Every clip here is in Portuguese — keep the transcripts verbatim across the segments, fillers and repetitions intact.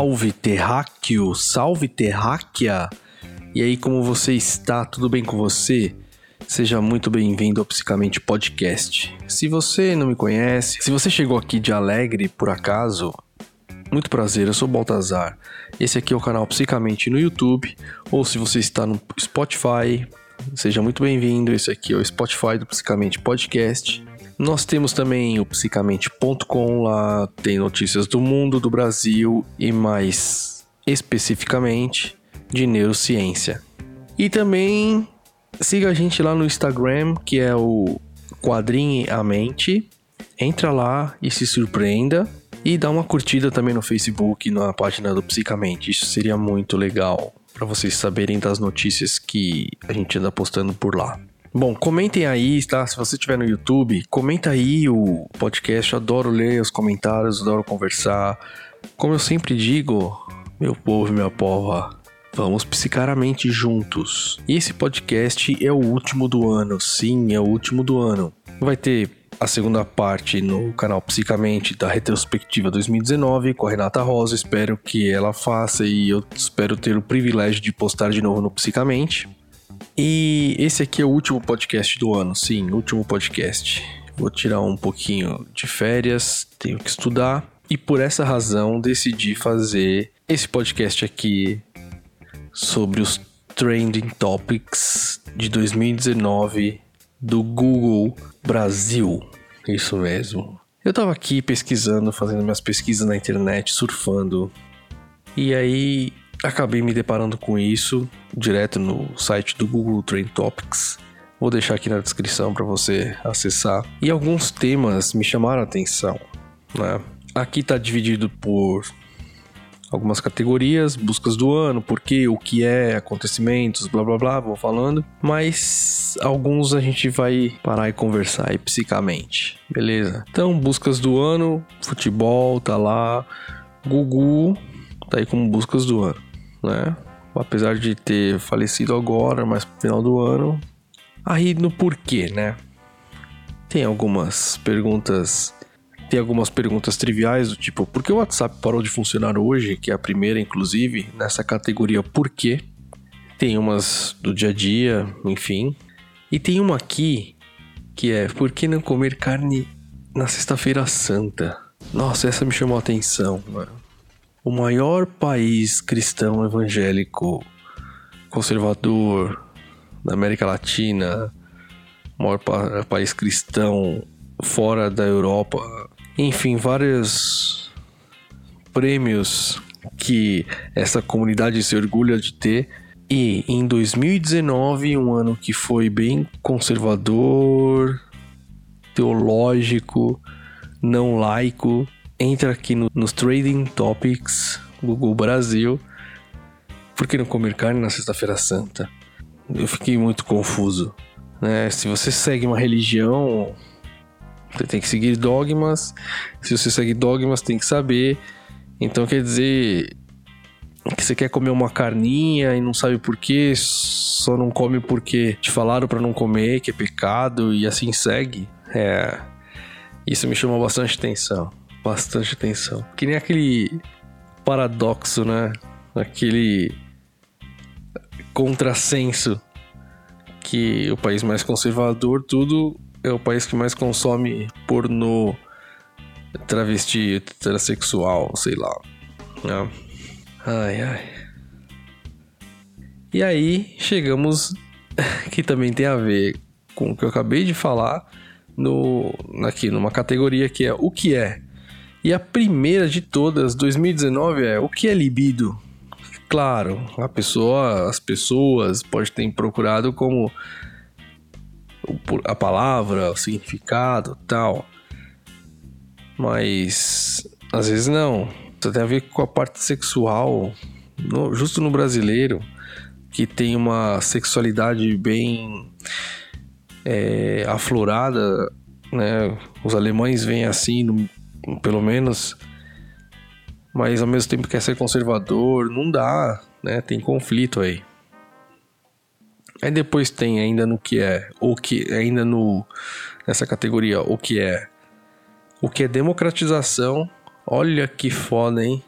Salve terráqueo, salve terráquea! E aí, como você está? Tudo bem com você? Seja muito bem-vindo ao Psicamente Podcast. Se você não me conhece, se você chegou aqui de Alegre por acaso, muito prazer, eu sou o Baltazar. Esse aqui é o canal Psicamente no YouTube, ou se você está no Spotify, seja muito bem-vindo. Esse aqui é o Spotify do Psicamente Podcast. Nós temos também o psicamente ponto com, lá tem notícias do mundo, do Brasil e mais especificamente de neurociência. E também siga a gente lá no Instagram, que é o Quadrinhe a Mente. Entra lá e se surpreenda. E dá uma curtida também no Facebook, na página do Psicamente. Isso seria muito legal para vocês saberem das notícias que a gente anda postando por lá. Bom, comentem aí, tá? Se você estiver no YouTube, comenta aí o podcast. Eu adoro ler os comentários, adoro conversar. Como eu sempre digo, meu povo e minha pova, vamos psicar a mente juntos. E esse podcast é o último do ano. Sim, é o último do ano. Vai ter a segunda parte no canal Psicamente da retrospectiva dois mil e dezenove com a Renata Rosa. Espero que ela faça e eu espero ter o privilégio de postar de novo no Psicamente. E esse aqui é o último podcast do ano, sim, último podcast. Vou tirar um pouquinho de férias, tenho que estudar. E por essa razão decidi fazer esse podcast aqui sobre os Trending Topics de dois mil e dezenove do Google Brasil. Isso mesmo. Eu tava aqui pesquisando, fazendo minhas pesquisas na internet, surfando. E aí acabei me deparando com isso direto no site do Google Trend Topics. Vou deixar aqui na descrição para você acessar. E alguns temas me chamaram a atenção, né? Aqui tá dividido por algumas categorias, buscas do ano, porquê, o que é, acontecimentos, blá blá blá, vou falando. Mas alguns a gente vai parar e conversar aí psicamente, beleza? Então, buscas do ano, futebol, tá lá. Google tá aí como buscas do ano, né? Apesar de ter falecido agora, mas no final do ano. Aí no porquê, né? Tem algumas perguntas... Tem algumas perguntas triviais do tipo, por que o WhatsApp parou de funcionar hoje? Que é a primeira, inclusive, nessa categoria porquê. Tem umas do dia a dia, enfim. E tem uma aqui, que é, por que não comer carne na sexta-feira santa? Nossa, essa me chamou a atenção, mano. O maior país cristão evangélico conservador da América Latina, o maior pa- país cristão fora da Europa, enfim, vários prêmios que essa comunidade se orgulha de ter. E em dois mil e dezenove, um ano que foi bem conservador, teológico, não laico, entra aqui no, nos Trending Topics Google Brasil. Por que não comer carne na sexta-feira santa? Eu fiquei muito confuso, né? Se você segue uma religião, você tem que seguir dogmas. Se você segue dogmas, tem que saber. Então quer dizer que você quer comer uma carninha e não sabe por quê, só não come porque te falaram pra não comer, que é pecado, e assim segue. É, isso me chamou bastante atenção. Bastante atenção. Que nem aquele paradoxo, né? Aquele contrassenso que o país mais conservador, tudo é o país que mais consome pornô, travesti, transexual, sei lá. Né? Ai, ai. E aí, chegamos, que também tem a ver com o que eu acabei de falar, no, aqui numa categoria que é o que é. E a primeira de todas, dois mil e dezenove, é o que é libido? Claro, a pessoa, as pessoas podem ter procurado como a palavra, o significado, tal. Mas às vezes não. Isso tem a ver com a parte sexual, no, justo no brasileiro, que tem uma sexualidade bem é, aflorada, né? Os alemães veem assim, no, pelo menos, mas ao mesmo tempo quer ser conservador, não dá, né? Tem conflito aí. Aí depois tem ainda no que é, o que ainda no nessa categoria, o que é, o que é democratização. Olha que foda, hein?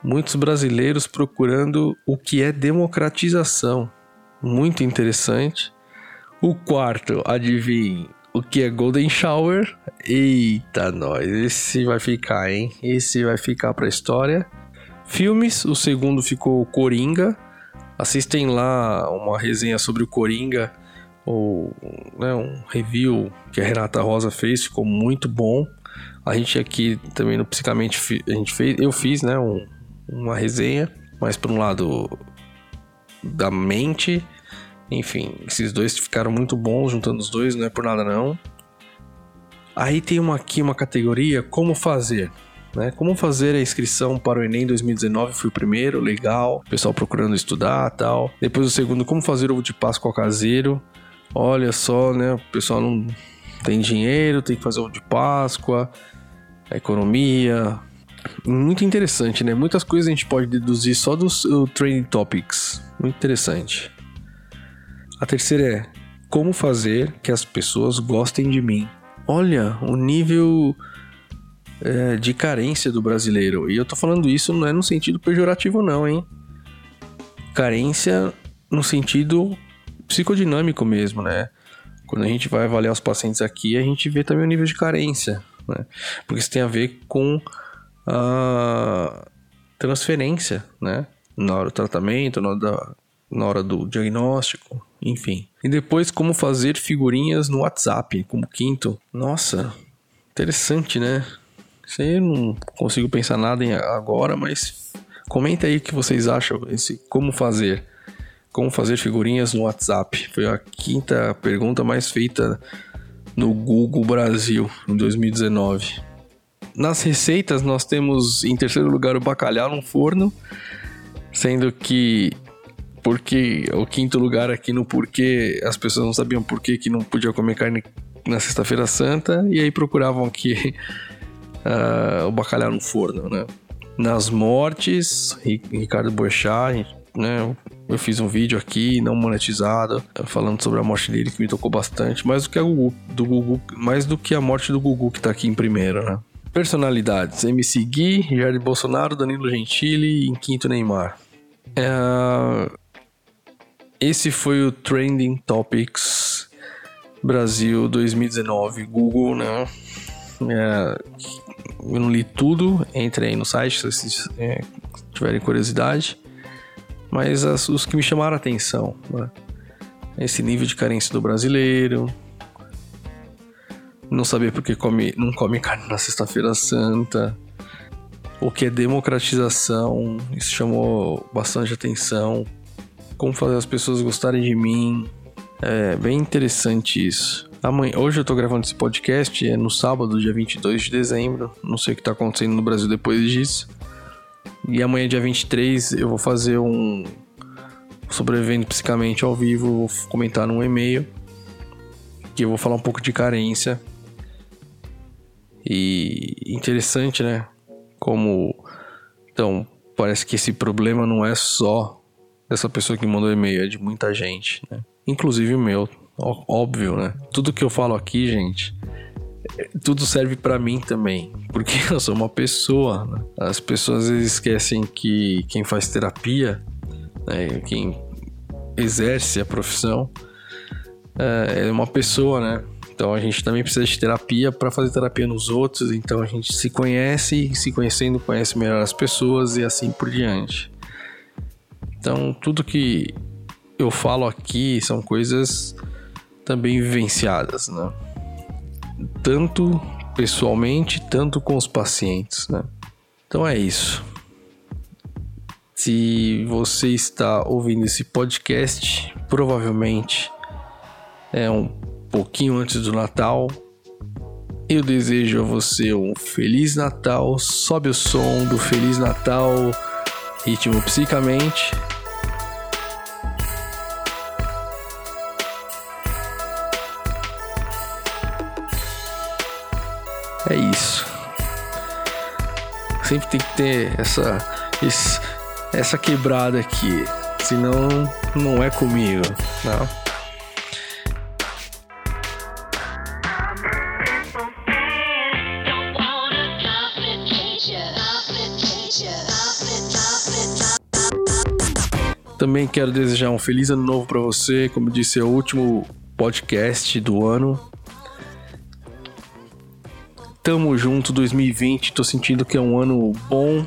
Muitos brasileiros procurando o que é democratização. Muito interessante. O quarto, adivinhe, o que é Golden Shower? Eita, nós, esse vai ficar, hein? Esse vai ficar pra história. Filmes, o segundo ficou Coringa. Assistem lá uma resenha sobre o Coringa, ou né, um review que a Renata Rosa fez, ficou muito bom. A gente aqui também no Psicamente, a gente fez, eu fiz né, um, uma resenha, mas por um lado da mente. Enfim, esses dois ficaram muito bons, juntando os dois, não é por nada não. Aí tem uma, aqui uma categoria, como fazer, né? Como fazer a inscrição para o Enem dois mil e dezenove, fui o primeiro, legal, pessoal procurando estudar e tal. Depois o segundo, como fazer ovo de Páscoa caseiro. Olha só, né, o pessoal não tem dinheiro, tem que fazer ovo de Páscoa, a economia. Muito interessante, né? Muitas coisas a gente pode deduzir só dos uh, Trending Topics, muito interessante. A terceira é, como fazer que as pessoas gostem de mim. Olha, o nível é, de carência do brasileiro. E eu tô falando isso não é no sentido pejorativo não, hein? Carência no sentido psicodinâmico mesmo, né? Quando a gente vai avaliar os pacientes aqui, a gente vê também o nível de carência, né? Porque isso tem a ver com a transferência, né? Na hora do tratamento, na hora da... na hora do diagnóstico, enfim. E depois, como fazer figurinhas no WhatsApp, como quinto. Nossa, interessante, né? Isso aí eu não consigo pensar nada em agora, mas comenta aí o que vocês acham, esse como fazer. Como fazer figurinhas no WhatsApp. Foi a quinta pergunta mais feita no Google Brasil, em dois mil e dezenove. Nas receitas, nós temos, em terceiro lugar, o bacalhau no forno, sendo que porque o quinto lugar aqui no porquê, as pessoas não sabiam por que não podia comer carne na sexta-feira santa, e aí procuravam aqui uh, o bacalhau no forno, né? Nas mortes, Ricardo Boechat, né? Eu fiz um vídeo aqui, não monetizado, falando sobre a morte dele, que me tocou bastante, mais do que a Gugu, do Gugu, mais do que a morte do Gugu, que tá aqui em primeiro, né? Personalidades, M C Gui, Jair Bolsonaro, Danilo Gentili e em quinto Neymar. É... Esse foi o Trending Topics Brasil dois mil e dezenove, Google, né? É, eu não li tudo, entre aí no site se vocês é, tiverem curiosidade, mas as, os que me chamaram a atenção, né? Esse nível de carência do brasileiro, não saber porque come, não come carne na sexta-feira santa, o que é democratização, isso chamou bastante atenção. Como fazer as pessoas gostarem de mim. É bem interessante isso. Amanhã, hoje eu tô gravando esse podcast, é no sábado, dia vinte e dois de dezembro. Não sei o que tá acontecendo no Brasil depois disso. E amanhã, dia vinte e três, eu vou fazer um Sobrevivendo Psicamente ao vivo. Vou comentar num e-mail, que eu vou falar um pouco de carência. E interessante, né? Como... Então, parece que esse problema não é só dessa pessoa que mandou e-mail, é de muita gente, né? Inclusive o meu, ó, óbvio, né? Tudo que eu falo aqui, gente, tudo serve pra mim também, porque eu sou uma pessoa, né? As pessoas às vezes esquecem que quem faz terapia, né, quem exerce a profissão, é uma pessoa, né? Então a gente também precisa de terapia para fazer terapia nos outros, então a gente se conhece e se conhecendo conhece melhor as pessoas e assim por diante. Então, tudo que eu falo aqui são coisas também vivenciadas, né? Tanto pessoalmente, tanto com os pacientes, né? Então é isso. Se você está ouvindo esse podcast, provavelmente é um pouquinho antes do Natal. Eu desejo a você um Feliz Natal. Sobe o som do Feliz Natal, Ritmo Psicamente. É isso. Sempre tem que ter essa, esse, essa quebrada aqui. Senão não é comigo, não. Don't wanna complicate ya, complicate ya, complicate Também quero desejar um feliz ano novo para você. Como eu disse, é o último podcast do ano. Tamo junto, dois mil e vinte. Tô sentindo que é um ano bom.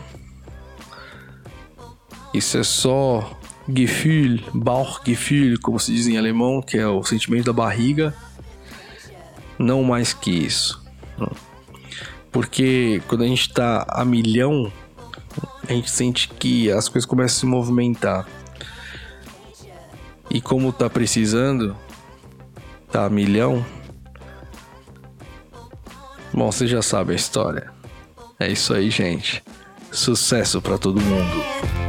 Isso é só Gefühl, Bauchgefühl, como se diz em alemão, que é o sentimento da barriga. Não mais que isso. Porque quando a gente tá a milhão, a gente sente que as coisas começam a se movimentar. E como tá precisando, tá a milhão, bom, você já sabe a história. É isso aí, gente. Sucesso pra todo mundo.